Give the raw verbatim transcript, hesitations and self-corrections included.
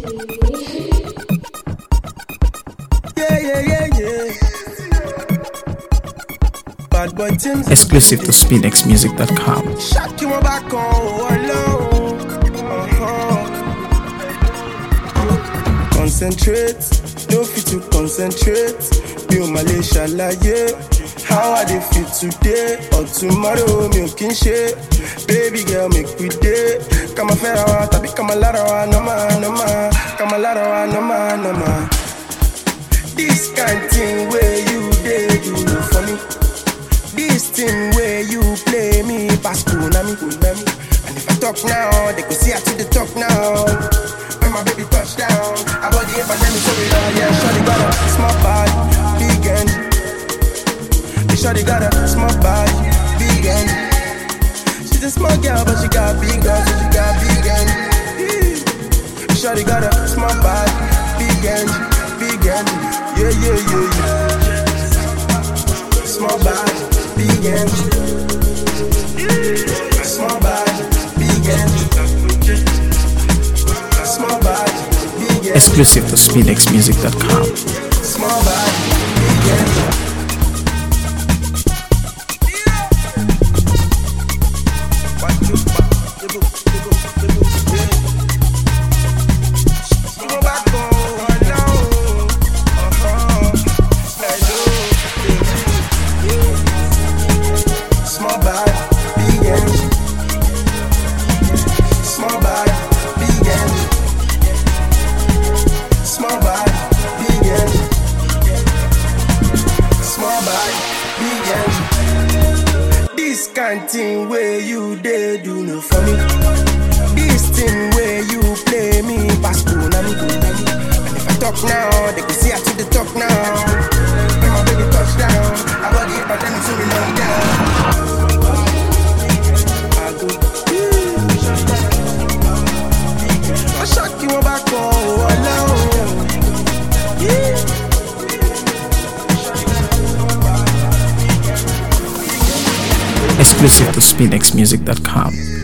Yeah, yeah, yeah, yeah. Bad boy Tim's Exclusive to spinx music dot com. Shot you back on alone. Uh-huh. Concentrate, no fit to concentrate. Be on Malaysia like yeah. How I dey feel today or tomorrow, me kin share. Baby girl, make we day. Come a fair wa, tabi come a lara wa, no ma, no ma. Come a lara wa, no ma, no ma. This kind thing where you dey, you know for me. This thing where you play me, pass Konami, Konami. And if I talk now, they go see I to the talk now. When my baby touch down, I got the epidemic, so we know, yeah, shawty got a small body, big end. Shawty got a small body, big end. She's a small girl, but she got big guns, so she got big end. Shawty got a small body, big end, big end. Yeah, yeah, yeah, yeah. Small body, big end. Small body, big end. Small body, big end. Exclusive to spinx music dot com. Small body, big end. Thing where you dey do no for me. This thing where you play me pass Konami, Konami. And if I talk now, they can see I to the talk now. When my baby touch down, I got it, but then it's only long down. I go, I shock you back all alone. Yeah. Exclusive to spinx music dot com.